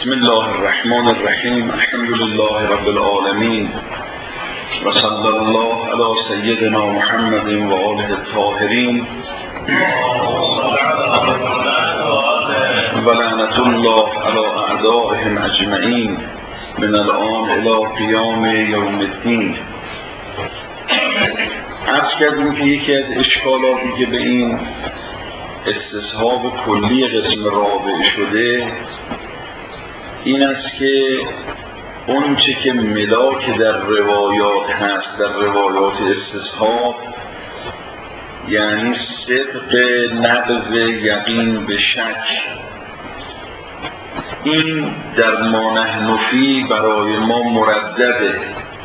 بسم الله الرحمن الرحیم. الحمد لله رب العالمین و صلی الله علی سیدنا محمد و آله الطاهرین و لعنت الله علی اعدائهم اجمعین من الآن الی قیام یوم الدین. عرض کردیم که یکی از اشکالاتی که به این استصحاب کلی قسم رابع شده این است که اون چه که ملاک در روایات هست، در روایات استصحاب، یعنی صدق نقض یقین به شک، این در ما نحن فی برای ما مردده،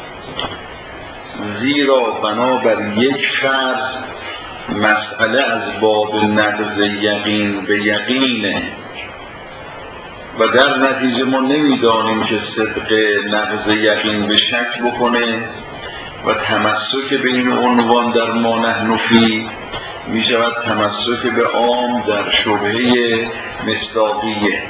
زیرا بنابر یک فرض مسئله از باب نقض یقین به یقینه و در نتیجه ما نمیدانیم که صدق نقض یقین به شک بکنه و تمسک به این عنوان در ما نحن فی می شود تمسک به عام در شبهه مصداقیه.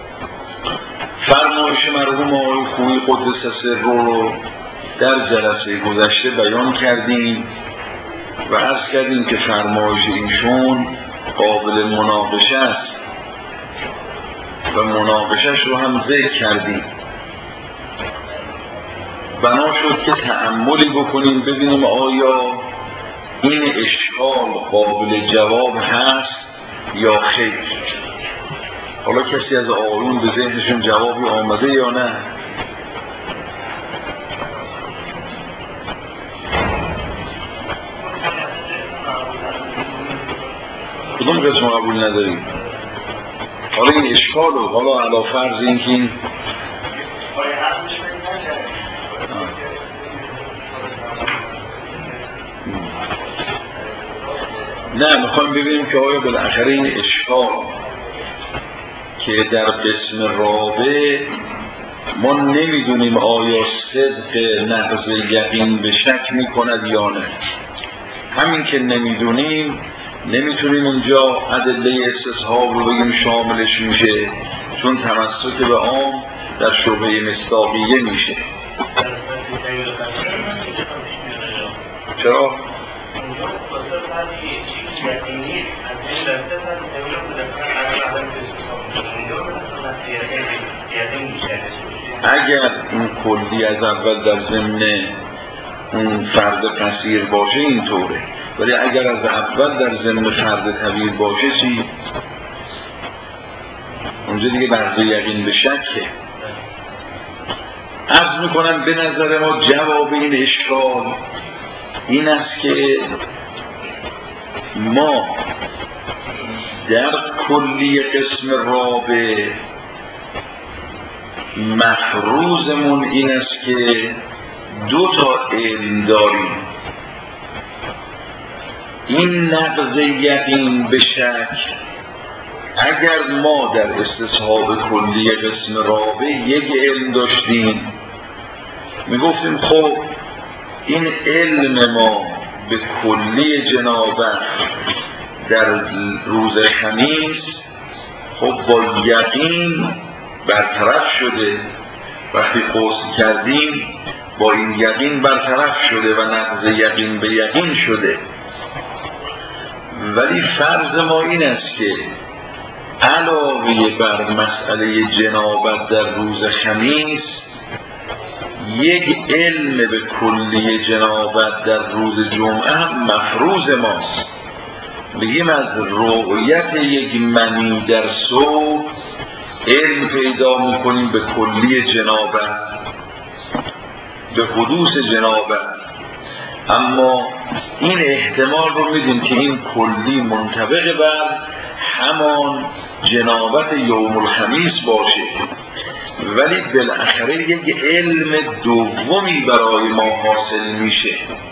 فرمایش مرحوم آقای خویی قدس سره رو در جلسه گذشته بیان کردیم و عرض کردیم که فرمایش ایشون قابل مناقشه است و مناقشش رو هم ذکر کردیم. بنا شد که تأملی بکنیم ببینیم آیا این اشکال قابل جواب هست یا خیر. حالا کسی از آقایون به ذهنشون جوابی آمده یا نه؟ کدوم قسم قبول نداریم؟ حالا این اشکال رو حالا علا فرض این که این نه میخوایم ببینیم که آیا بالاخره این اشکال که در قسم رابع ما نمیدونیم آیا صدق نقض یقین به شک میکند یا نه. همین که نمیدونیم نمیتونیم اونجا ادله استصحاب رو بگیم شاملش میشه، چون تمسک به عام در شبهه مصداقیه میشه. چرا؟ اگر این کلی از اول در ضمن اون فرد قصیر باشه اینطوره، ولی اگر از اول در ضمن فرد طویل باشه چی؟ اونجا دیگه لحظه یقین به شکه. عرض میکنم به نظر ما جواب این اشکال این است که ما در کلی قسم رابع مفروضمون این است که دو تا علم داریم. این نقض یقین به شک اگر ما در استصحاب کلی قسم رابع یک علم داشتیم میگفتیم خب این علم ما به کلی جنابت در روز خمیس خب با یقین برطرف شده، وقتی قصد کردیم با این یقین برطرف شده و نقض یقین به یقین شده. ولی فرض ما این است که علاوه بر مسئله جنابت در روز خمیس یک علم به کلی جنابت در روز جمعه هم مفروض ماست. بگیم از رؤیت یک منی در صبح علم پیدا میکنیم به کلی جنابت، به حدوث جنابت. اما این احتمال رو میدیم که این کلی منطبق بر همان جنابت یوم الخمیس باشه، ولی بالاخره یک علم دومی برای ما حاصل میشه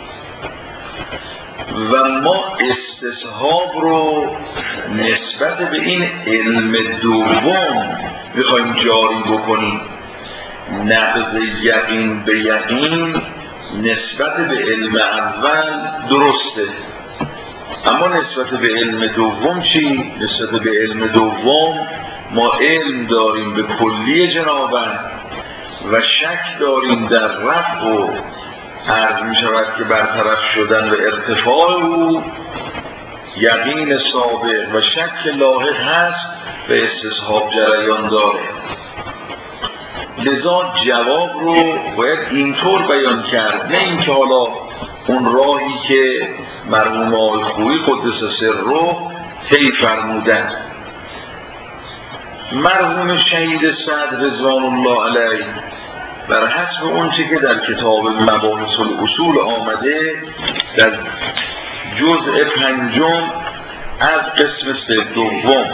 و ما استصحاب رو نسبت به این علم دوم میخوایم جاری بکنیم. نقض یقین به یقین نسبت به علم اول درسته، اما نسبت به علم دوم چی؟ نسبت به علم دوم ما علم داریم به کلی جنابت و شک داریم در رفع و عرض می شود که برطرف شدن و ارتفاع او، یقین سابق و شک لاحق هست و استصحاب جریان داره. لذا جواب رو باید اینطور بیان کرد، نه اینکه حالا اون راهی که مرحوم آقای خویی قدس سره طی فرمودن. مرحوم شهید سعد رضوان الله علیه بر حسب اون چه که در کتاب مباحث الاصول آمده در جزء 5 از قسم 3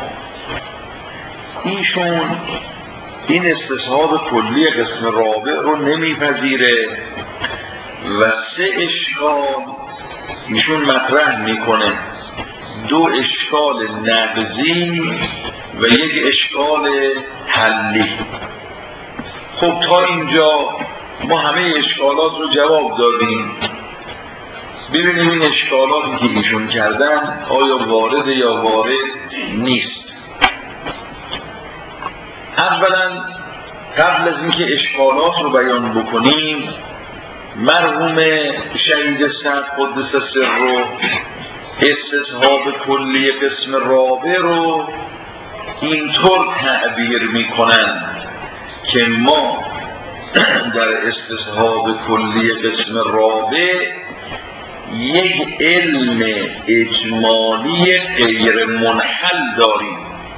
ایشون این استصحاب کلی قسم رابع رو نمیپذیره و 3 اشکال ایشون مطرح میکنه، 2 اشکال نقضی و 1 اشکال حلی. خب تا اینجا ما همه اشکالات رو جواب دادیم. ببینیم این اشکالاتی که ایشون کردن آیا وارد یا وارد نیست. اولا قبل از اینکه اشکالات رو بیان بکنیم، مرحوم شهید سعد قدس سره استصحاب کلی قسم رابع رو اینطور تعبیر میکنن که ما در استصحاب کلی قسم رابع یک علم اجمالی غیر منحل داریم،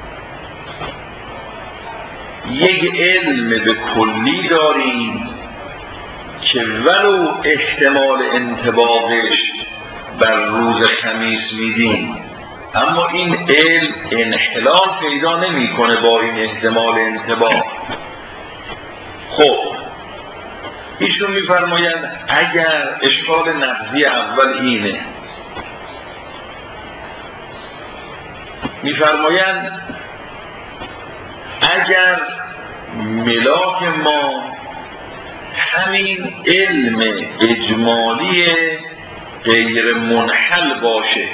یک علم به کلی داریم که ولو احتمال انطباقش بر روز خمیس میدیم، اما این علم انحلال پیدا نمیکنه با این احتمال انطباق. خب ایشون میفرمایند اگر اشکال نقضی اول اینه، میفرمایند اگر ملاک ما همین علم اجمالی غیر منحل باشه،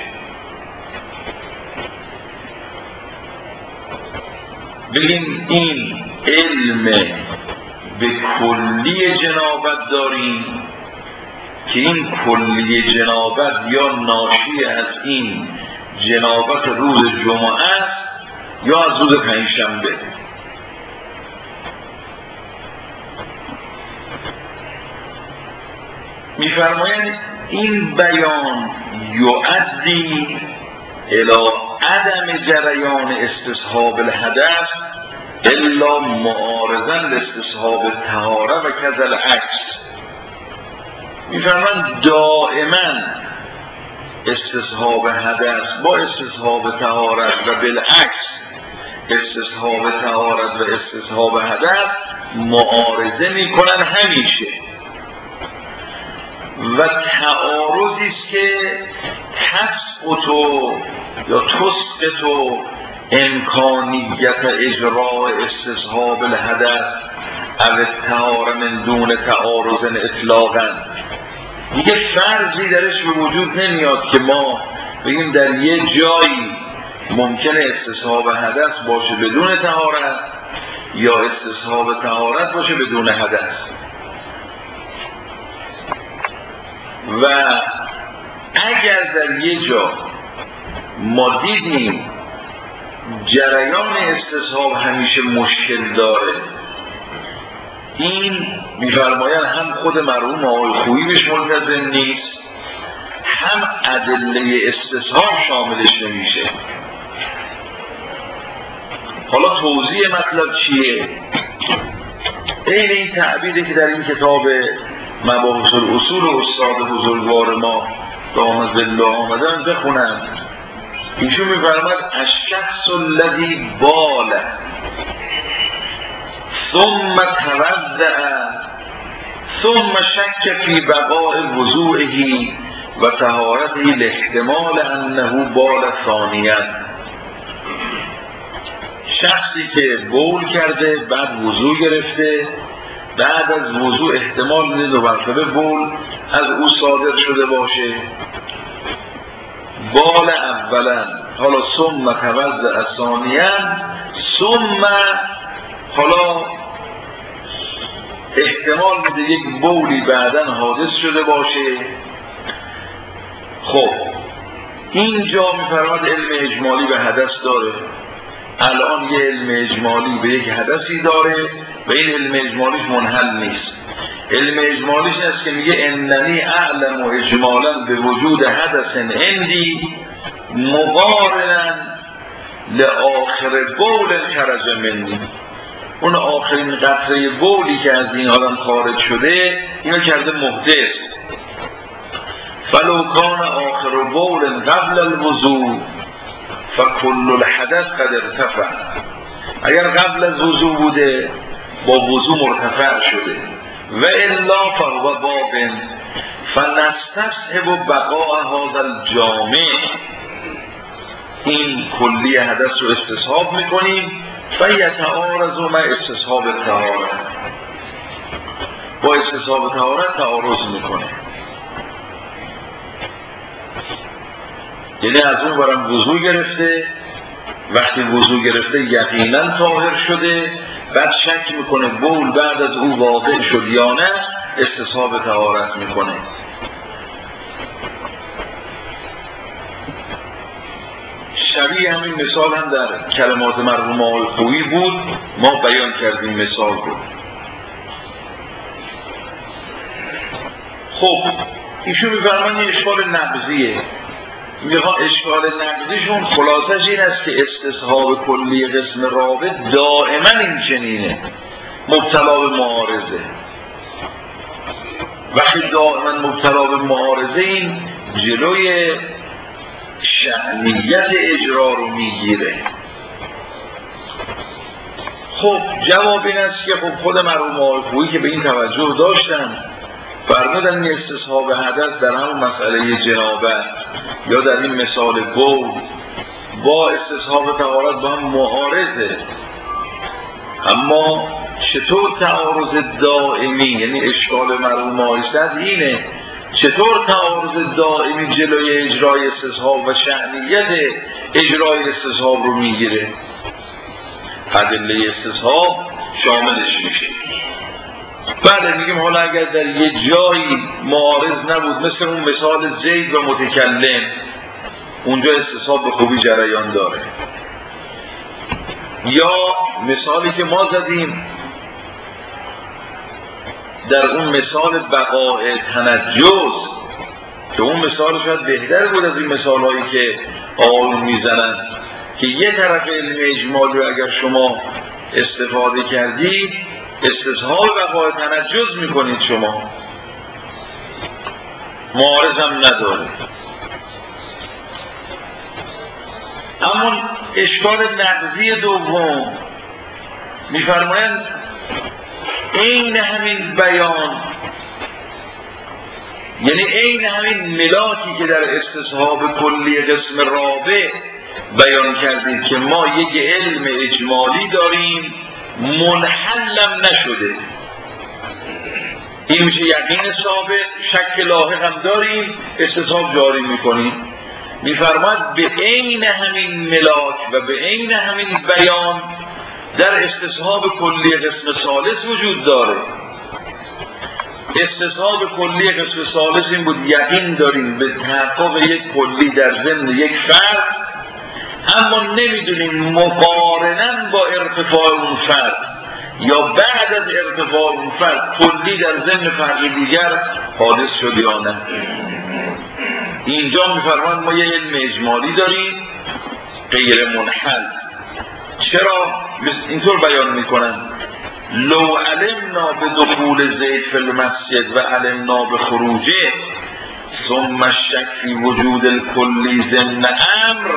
بگیم این علم به کلی جنابت داریم که این کلی جنابت یا ناشی از این جنابت روز جمعه است یا از روز پنجشنبه. میفرمایند این بیان یؤدی الی عدم جریان استصحاب الحدث الا معارضا لاستصحاب طهاره و کذا عکس. میفرمایند دائما استصحاب حدث با استصحاب طهارت و بالعکس استصحاب طهارت و استصحاب حدث معارضه میکنن همیشه و تعارضی است که تسقط یا تسقط امکانیت اجراء استصحاب الحدث او الطهاره من دون تعارض اطلاقا. دیگه فرضی درش به وجود نمیاد که ما بگیم در یه جایی ممکنه استصحاب حدث باشه بدون طهارت یا استصحاب طهارت باشه بدون حدث. و اگر در یه جا ما دیدیم جریان استصحاب همیشه مشکل داره، این می‌فرمایند هم خود مرحوم آقای خویی بهش ملتزم نیست، هم ادله استصحاب شاملش نمیشه. حالا توضیح مطلب چیه؟ این این تعبیری که در این کتاب مباحث الاصول و استاد بزرگوار ما دامت الله آمدن بخونن. ایشون می‌فرماید الشخص الذی بال ثم توضأ ثم شک فی بقاء وضوئه و طهارته لاحتمال انه بال ثانیاً. شخصی که بول کرده بعد وضو گرفته، بعد از وضو احتمال میده 2 مرتبه بول از او صادر شده باشه. بال اولا حالا ثم توضأ ثانیا، ثم حالا احتمال میده یک بولی بعداً حادث شده باشه. خب اینجا میفرماد علم اجمالی به حدث داره. الان یه علم اجمالی به یک حدثی داره و این علم اجمالیش منحل نیست. علم اجمالیش این است که میگه اننی اعلم و اجمالا به وجود حدث عندی مقارنا لآخر بول خرج منی. اون آخرین قطره بولی که از این آدم خارج شده اینو کرده محدث. فلو کان آخر بول قبل الوضوء فکل الحدث قد ارتفع. اگر قبل از وضوء بوده با وضوء مرتفع شده. و الا فهو باب فنستصحب بقاء هذا الجامع. این کلی حدث رو استصحاب میکنیم و یتعارض مع استصحاب طهارت. با استصحاب طهارت تعارض میکنه. یعنی از اون برم وضو گرفته، وقتی وضو گرفته یقینا طاهر شده، بعد شک میکنه بول بعد از او واقع شد یا نه، استصحاب طهارت میکنه. شبیه همین مثال هم در کلمات مرحوم آقای خویی بود، ما بیان کردیم مثال بود. خب ایشون میفرمان یه اشکال نقضیه. میخوام اشکال نقضیشون خلاصش این است که استصحاب کلی قسم رابط دائما این چنینه، مبتلا به معارضه. وقتی دائما مبتلا به معارضه این جلوی شأنیت اجرا رو میگیره. خب جواب این است که خب خود مرحوم آقای خویی که به این توجه داشتن فرمودن این استصحاب حدث در همون مسئله جنابت یا در این مثال بول با استصحاب طهارت با هم معارضه. اما چطور تعارض دائمی، یعنی اشکال مرحوم آقای صدر اینه، چطور تعارض دائمی جلوی اجرای استصحاب و شأنیت اجرای استصحاب رو میگیره؟ ادله استصحاب شاملش میشه. بله میگیم حالا اگر در یه جایی معارض نبود، مثل اون مثال زید و متکلم، اونجا استصحاب به خوبی جریان داره. یا مثالی که ما زدیم در اون مثال بقاء تنجس، که اون مثال شاید بهتر بود از این مثال هایی که آقایون میزنن، که یه طرف علم اجمالی رو اگر شما استفاده کردید استصحاب بقاء تنجس میکنید، شما معارض هم نداره. اما اشکال نقضی دوم میفرمایند این همین بیان، یعنی این همین ملاکی که در استصحاب کلی قسم رابع بیان کردید که ما یک علم اجمالی داریم منحلم نشده، این میشه یقین ثابت، شک لاحق هم داریم، استصحاب جاری میکنیم. میفرماد به عین همین ملاک و به عین همین بیان در استصحاب کلی قسم ثالث وجود داره. استصحاب کلی قسم ثالث این بود یقین داریم به تحقق یک کلی در ضمن یک فرد، اما نمیدونیم مقارناً با ارتفاع اون فرد یا بعد از ارتفاع اون فرد کلی در ضمن فرد دیگر حادث شد یا نه. اینجا میفرمان ما یه علم اجمالی داریم غیر منحل. چرا اینطور بیان میکنن؟ لو علمنا به دخول زید فی المسجد و علمنا به خروجه ثم الشک فی وجود الکلی ضمن امر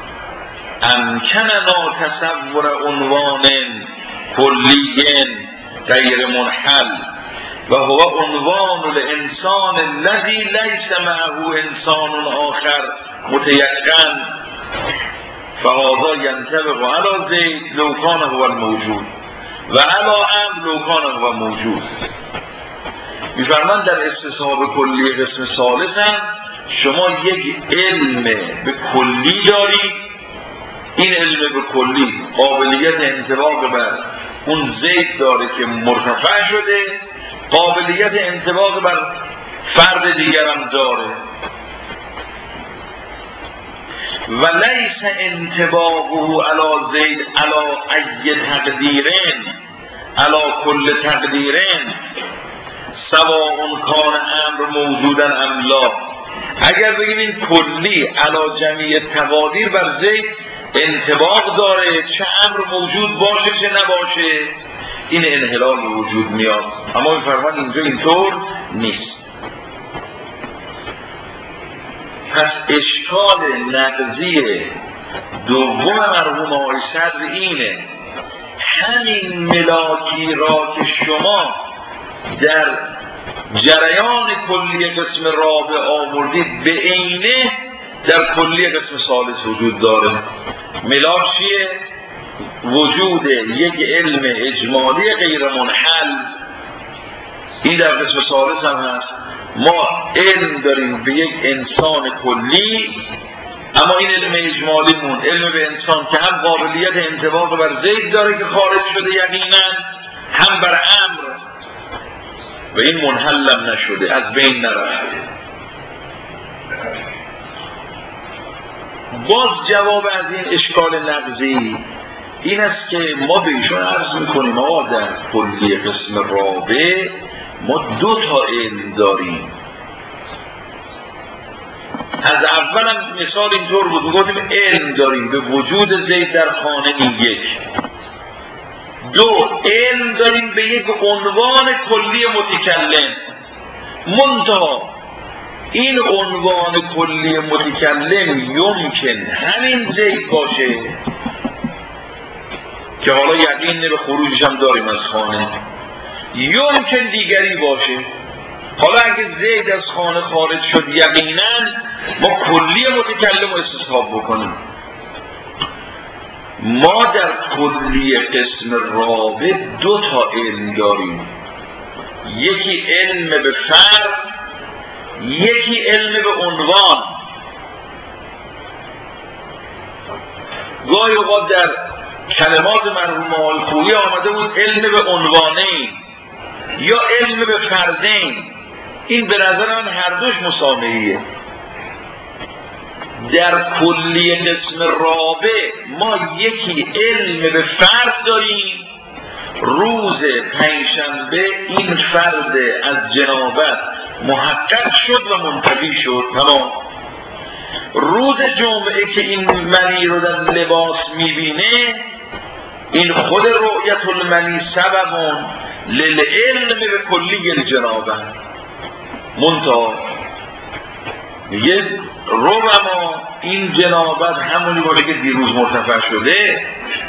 امکننا تصور عنوان کلی غیر منحل و هو عنوان الانسان الذي ليس معه انسان آخر متيقن فهذا ينطبق على زید لو كان هو الموجود و على امر لو كان هو موجود. میفرماند در استصحاب کلی قسم ثالث هم شما یک علم به کلی دارید این علم به کلی قابلیت انطباق بر اون زید داره که مرتفع شده، قابلیت انطباق بر فرد دیگرم داره. و لیس انطباقه علی زید علی ای تقدیرن علی کل تقدیرن سواء کان امر موجودا ام لا. اگر بگیم این کلی علی جمیع تقادیر بر زید انطباق داره، چه امر موجود باشه چه نباشه، این انحلال وجود میاد. اما میفرمان اینجا اینطور نیست. پس اشکال نقضی دوم مرحوم آقای صدر اینه، همین ملاکی را که شما در جریان کلی قسم رابع آوردید به عینه در کلی قسم ثالث وجود داره. ملاک چیه؟ وجود یک علم اجمالی غیر منحل. این در قسم ثالث هم هست. ما علم داریم به یک انسان کلی، اما این علم اجمالیمون علم به انسان که هم قابلیت انطباق بر زید داره که خارج شده یقینا، هم بر امر و این منحلم نشده، از بین نرفته. باز جواب از این اشکال نقضی این است که ما به ایشون عرض میکنیم آقا در کلی قسم رابع ما دو تا علم داریم. از اول هم مثال اینطور بود، میگفتیم علم داریم به وجود زید در خانه یک. دو، علم داریم به یک عنوان کلی متکلم. منتها این عنوان کلی متکلم یمکن همین زید باشه که حالا یقین به خروجش هم داریم از خانه، یمکن دیگری باشه. حالا اگه زید از خانه خارج شد یقینا ما کلی متکلم رو استصحاب بکنیم. ما در کلی قسم رابع دو تا علم داریم، یکی علم به فرد، یکی علم به عنوان. گاهی اوقات در کلمات مرحوم آقای خویی آمده بود علم به عنوانین یا علم به فردین. این به نظر من هر دوش مساویه. در کلی قسم رابع ما یکی علم به فرد داریم، روز پنجشنبه این فرد از جنابت محقق شد و منتفی شد، تمام. روز جمعه که این منی رو در لباس میبینه، این خود رؤیت المنی سببون للعلم به کلی الجنابه. منتها میگه ربما این جنابت همونی باشه که دیروز مرتفع شده،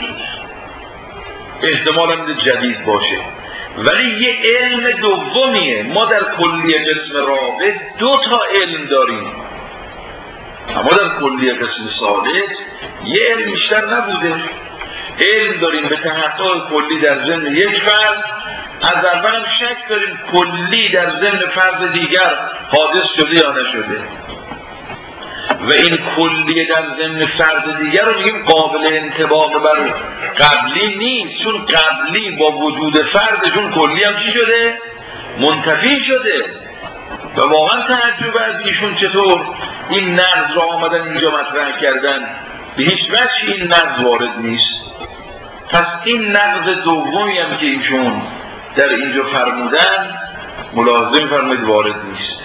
احتمال هم جدید باشه، ولی یه علم دومیه. ما در کلی قسم رابع دو تا علم داریم، اما در کلی قسم ثالث یه علم بیشتر نبوده. علم داریم به تحقق کلی در ضمن یک فرد، از اول هم شک داریم کلی در ضمن فرد دیگر حادث شده یا نشده، و این کلی در ضمن فرد دیگر رو میگیم قابل انطباق بر قبلی نیست، چون قبلی با وجود فردشون کلی هم چی شده؟ منتفی شده. و واقعا تعجب از ایشون چطور این نقض را آمدن اینجا مطرح کردن، به هیچ وجه این نقض وارد نیست. پس این نقض دومی هم که ایشون در اینجا فرمودن ملازم فرمود وارد نیست.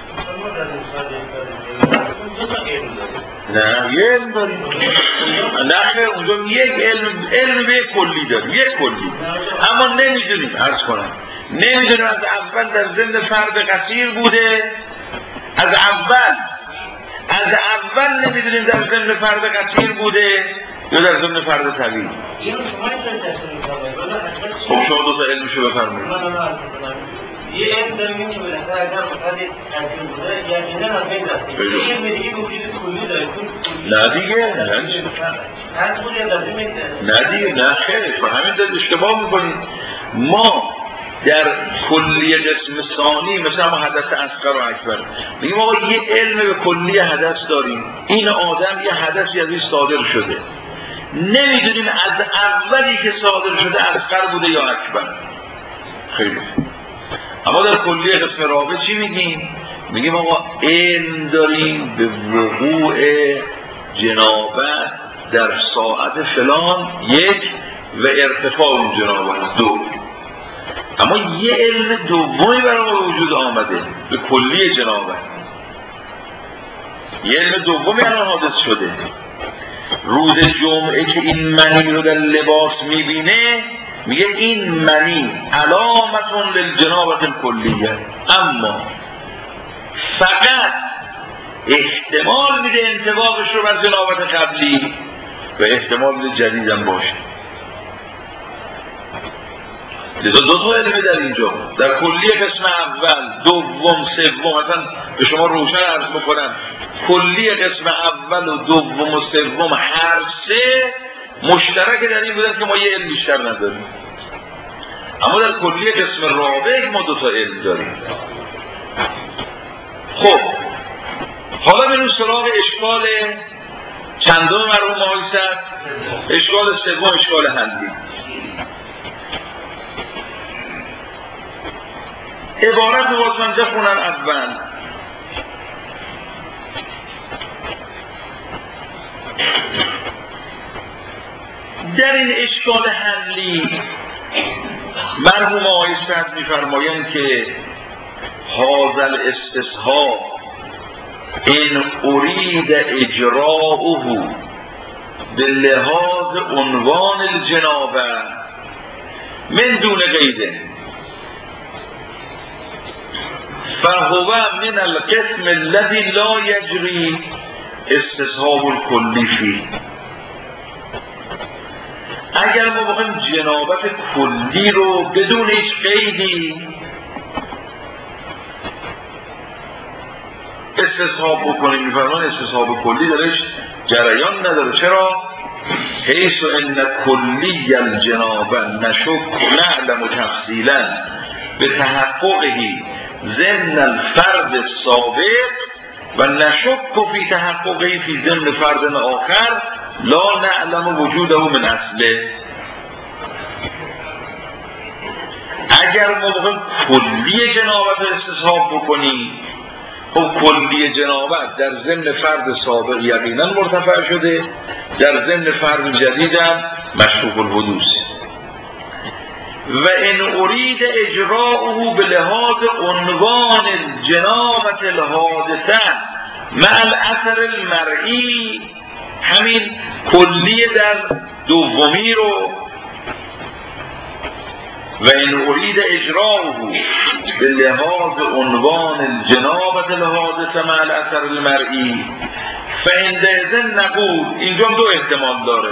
نه یه علم داریم، نه اونجا یک علم به کلی داریم، یک کلی، اما نمیدونیم، عرض کنم نمیدونیم از اول در ضمن فرد قصیر بوده، از اول نمیدونیم در ضمن فرد قصیر بوده یا در ضمن فرد طویل. خب شما دو تا علمشو بفرمایید. یه علم داریم که بالاخره اگر فرد قصیر بوده یقینا از بین رفته، یه علم دیگه وجود کلی داره. نه دیگه نه دیگه نه خیر، همین دارید اشتباه میکنید. ما در کلی قسم ثانی مثل همه حدث اصغر و اکبر میگیم آقا یه علم به کلی حدث داریم، این آدم یه حدثی از این صادر شده، نمیدونیم از اولی که صادر شده اصغر بوده یا اکبر. خیلی اما در کلیه قسم رابع چی میگیم؟ میگیم آقا علم داریم به وقوع جنابت در ساعت فلان یک و ارتفاع اون جنابت دو. اما یه علم دومی برای ما وجود آمده به کلیه جنابت. یه علم دومی الان حادث شده. روز جمعه که این منی رو در لباس میبینه میگه این منی علامتون للجنابت الکلیه، اما فقط احتمال میده انطباقش رو بر جنابت قبلی و احتمال میده جدیدم باشه. لذا دو تا علمه در اینجا، در کلیه قسم اول، دوم، سوم. مثلا به شما روشن عرض بکنم کلیه قسم اول و دوم و سوم هر سه مشترک در این بودن که ما یه علم بیشتر نداریم. اما در کلیه قسم رابع ما دو تا علم داریم. خب حالا بریم سراغ اشکال چندم مرحوم آقای صدر؟ اشکال سوم، اشکال حلی. عبارت رو باز من بخونم اول. در این اشکال حلی مرحوم آقای صدر می‌فرمایند که هذا استصحاب ان اريد اجراؤه بلحاظ عنوان الجنابه من دون قید فهو من القسم الذي لا يجري استصحاب الكلی فيه. اگر ما بخوایم جنابت کلی رو بدون هیچ قیدی استصحاب بکنیم، میفرمان استصحاب کلی درش جریان نداره. چرا؟ حیث ان کلی الجنابه نشک نعلم تفصیلا به تحققه ضمن الفرد السابق و نشک فی تحققه فی ضمن فرد آخر لا نعلم وجوده من اصله. اگر ما بخوایم کلی جنابت رو استصحاب بکنیم، خب کلی جنابت در ضمن فرد سابق یقینا مرتفع شده، در ضمن فرد جدیدم مشکوک الحدوث. و ان اريد اجراؤه بلحاظ عنوان الجنابت الحادثه مع الاثر المرئی، همین کلی در دومی رو و ان اريد اجراؤه بلحاظ عنوان الجنابت الحادثه مع الاثر المرئی فعندئذ نقول، اینجا دو احتمال داره،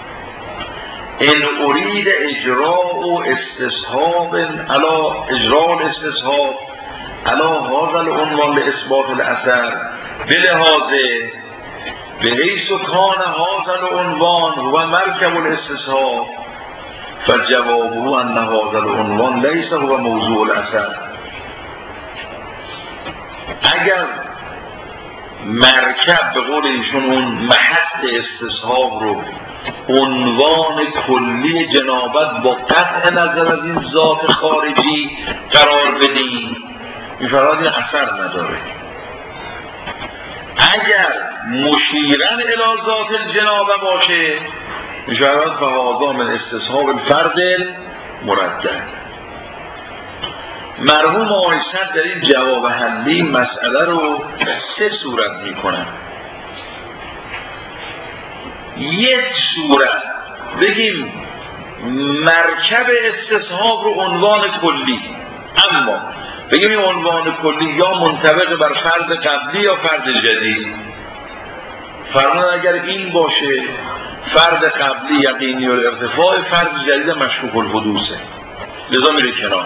ان اريد اجراء استصحاب على اجراء الاستصحاب على هذا العنوان لاثبات الاثر بلحاظ بحيث كان هذا العنوان هو مركب الاستصحاب فجوابه ان هذا العنوان ليس هو موضوع الاثر. اگر مرکب به قول ایشون اون محط استصحاب رو عنوان کلی جنابت با قطع نظر از این ذات خارجی قرار بدیم، میفرماید این اثر نداره. اگر مشیرن الی ذات الجنابه باشه میفرماید فهذا من استصحاب الفرد مردد. مرحوم آقای صدر در این جواب حلی مسئله رو سه صورت میکنن. یک صورت بگیم مرکب استصحاب رو عنوان کلی، اما بگیم این عنوان کلی یا منطبق بر فرد قبلی یا فرد جدید. فرمان اگر این باشه فرد قبلی یقینی الارتفاع، فرد جدید مشکوک الحدوثه، لذا میره کنار.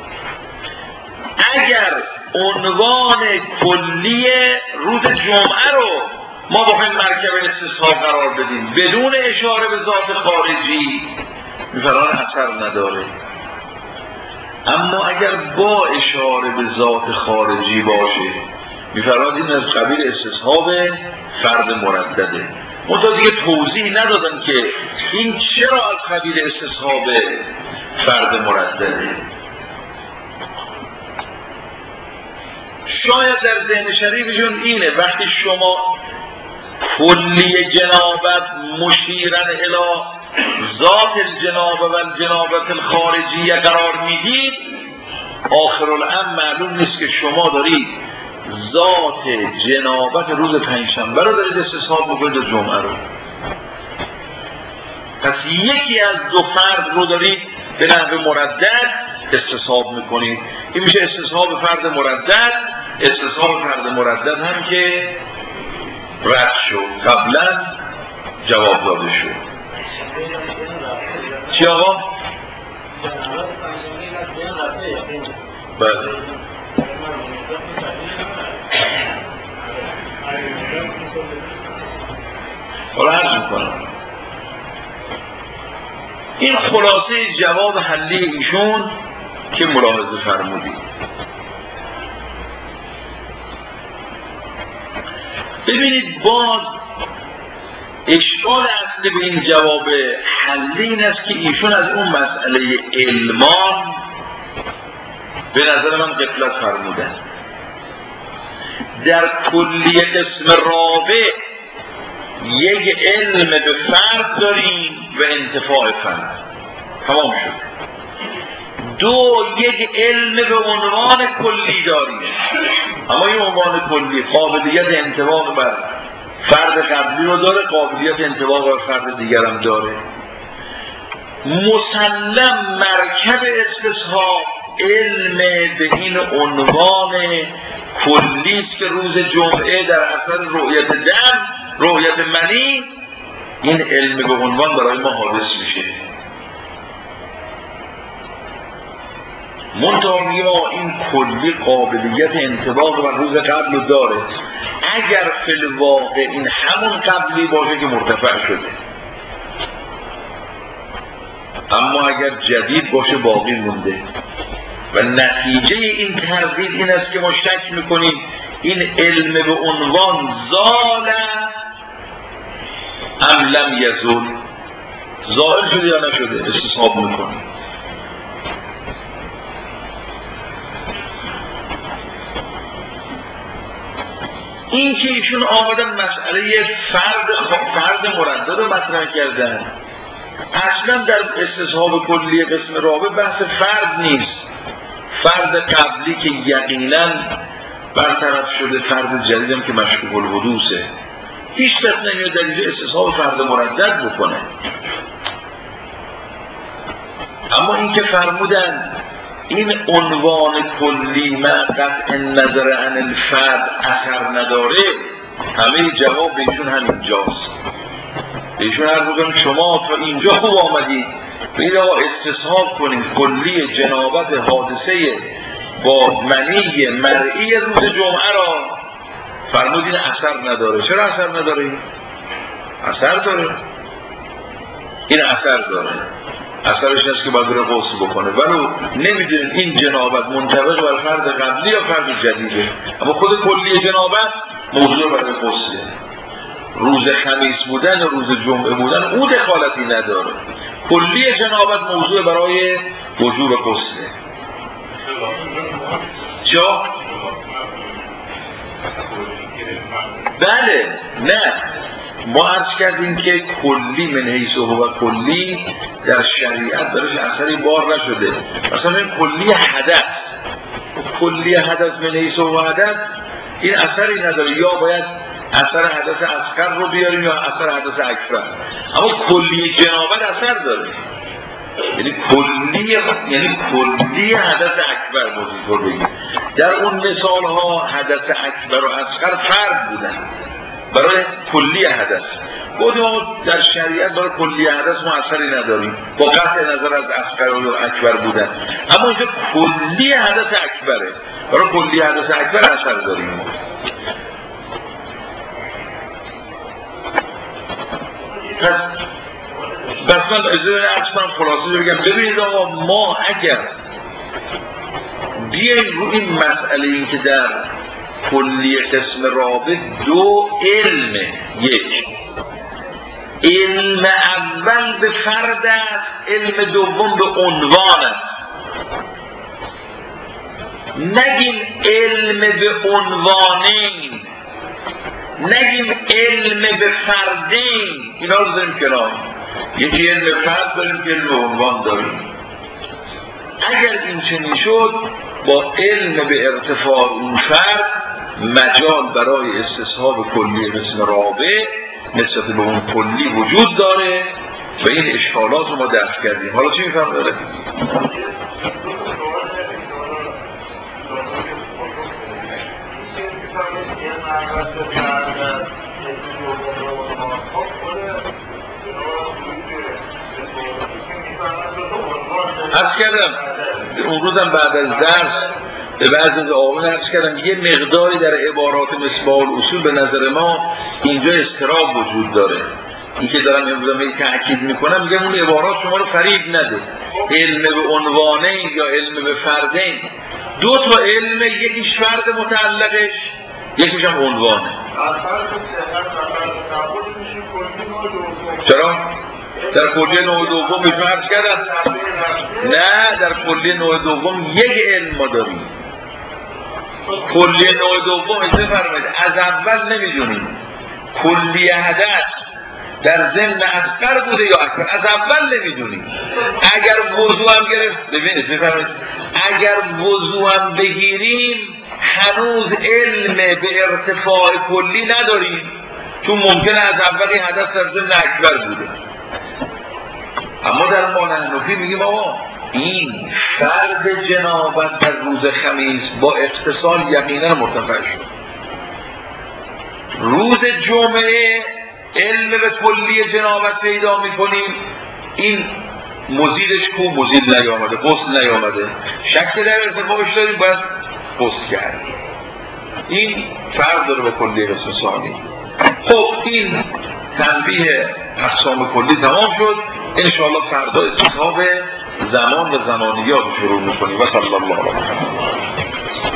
اگر عنوان کلی روز جمعه رو ما بخوایم مرکب استصحاب قرار بدیم بدون اشاره به ذات خارجی میفرمان اثر نداره. اما اگر با اشاره به ذات خارجی باشه میفرمان این از قبیل استصحاب فرد مردده. منتها دیگه توضیح ندادن که این چرا از قبیل استصحاب فرد مردده. شاید در ذهن شریفشون اینه وقتی شما کلی جنابت مشیرن الی ذات الجنابه و الجنابت الخارجیه قرار میدید، آخر الامر معلوم نیست که شما دارید ذات جنابت روز پنجشنبه رو دارید استصحاب میکنید و جمعه رو. پس یکی از دو فرد رو دارید به نحو مردد استصحاب میکنید. این میشه استصحاب فرد مردد. استصحاب فرد مردد هم که رد شد، قبلا جواب داده شد. چی آقا؟ بله. حالا عرض میکنم این خلاصه جواب حلی ایشون که ملاحظه فرمودید. ببینید باز اشکال اصلی به این جواب حلی این است که ایشون از اون مسئله علمان به نظر من غفلت فرمودن. در کلی قسم رابع یک علم به فرد داریم و انتفاع فرد، تمام شد. دو، یک علم به عنوان کلی داریم، اما این عنوان کلی قابلیت انطباق بر فرد قبلی رو داره، قابلیت انطباق بر فرد دیگر هم داره. مسلم مرکب استصحاب علم به این عنوان کلی است که روز جمعه در اثر رؤیت دم، رؤیت منی، این علم به عنوان برای ما حادث میشه. منطقه میگه این کلی قابلیت انطباق بر روز قبل رو داره. اگر فی الواقع این همون قبلی باشه که مرتفع شده، اما اگر جدید باشه باقی مونده. و نتیجه این تردید این است که ما شک میکنیم این علم به عنوان زال ام لم یزول، زائل شده یا نشده، استصحاب میکنیم. این که ایشون آمدن مسئله فرد مردد رو مطرح کردن، اصلا در استصحاب کلی قسم رابع بحث فرد نیست. فرد قبلی که یقینا برطرف شده، فرد جدیدم که مشکوک الحدوثه، هیچ کس نمیاد در اینجا استصحاب فرد مردد بکنه. اما این که فرمودن این عنوان کلی مع قطع نظر عن الفرد اثر نداره، همه جواب به ایشون همینجاست. به ایشون هر بودن شما تا اینجا خوب آمدید بید آقا استصحاب کنید کلی جنابت حادثه با منی مرئی روز جمعه را، فرمودین اثر نداره. چرا اثر نداره؟ اثر داره. این اثر داره. اثرش هست که باید بره غسل بکنه، ولو نمیدونید این جنابت منطبق بر فرد قبلی یا فرد جدیده، اما خود کلی جنابت موضوع برای غسله. روز خمیس بودن و روز جمعه بودن او دخالتی نداره. کلی جنابت موضوع برای وجوب غسله. چا؟ بله، نه، ما عرض کردیم که کلی من حیث هو کلی در شریعت درش اثری بار نشده. مثلا این کلی حدث، کلی حدث من حیث هو حدث این اثری نداره، یا باید اثر حدث اصغر رو بیاریم یا اثر حدث اکبر. اما کلی جنابت اثر داره، یعنی کلی حدث اکبر موضوع بگیم. در اون مثال ها حدث اکبر و اصغر فرد بودن برای کلی حدث. گفتیم ما در شریعت برای کلی حدث ما اثری نداریم با قطع نظر از اصغر و اکبر بودن، اما اینجا کلی حدث اکبره، برای کلی حدث اکبر اثر داریم. پس من اجازه اصلا خلاصه بگم، ببینید آقا ما اگر بیاییم رو این مسئله این که در کلی قسم رابع دو علم، یک علم اول به فرد است، علم دوم به عنوان است. نگیم علم به عنوانین، نگیم علم به فردین، اینا رو داریم کنار. یکی علم فرد داریم که علم به عنوان داریم. اگر این چنین شد با علم به ارتفاع اون فرد مجال برای استصحاب کلی قسم رابع نسبت به اون کلی وجود داره و این اشکالات رو ما درک کردیم. حالا چی میفهم داره؟ عرض کردم اون روزم بعد از درس به بعضی از آقایون عرض کردم یه مقداری در عبارات مصباح الاصول به نظر ما اینجا اضطراب وجود داره. این که دارم امروز تأکید میکنم میگم اون عبارات شما رو فریب نده. علم به عنوانین یا علم به فردین، دو تا علم، یکیش فرد متعلقش، یکیش هم عنوانه. چرا؟ در کلیه نوع دوم میتونم عرض کردم؟ نه، در کلیه نوع دوم یک علم ما داریم. کلیه نوع دوم اجازه فرمایید از اول نمیدونیم کلیه حدث در ضمن اصغر بوده یا اکبر، از اول نمیدونیم. اگر وضو هم گرفت، ببینید بفرمایید، اگر وضو هم بگیریم هنوز علم به ارتفاع کلی نداریم، چون ممکنه از اول این حدث در ضمن اکبر بوده. اما در ما نحنفی میگیم آقا این فرد جنابت در روز خمیس با اتصال یقینا مرتفع شد. روز جمعه علم به کلی جنابت پیدا میکنیم، این مزیدش کو مزید نیامده، غسل نیامده، شک در ارتفاعش داریم، باید غسل کردیم. این فرد داره به کلی قسم ثانی. خب این تنبیه اقسام کلی تمام شد. انشاءالله فردا استصحاب زمان و زمانیات شروع میکنیم و صلی الله علیه و سلم.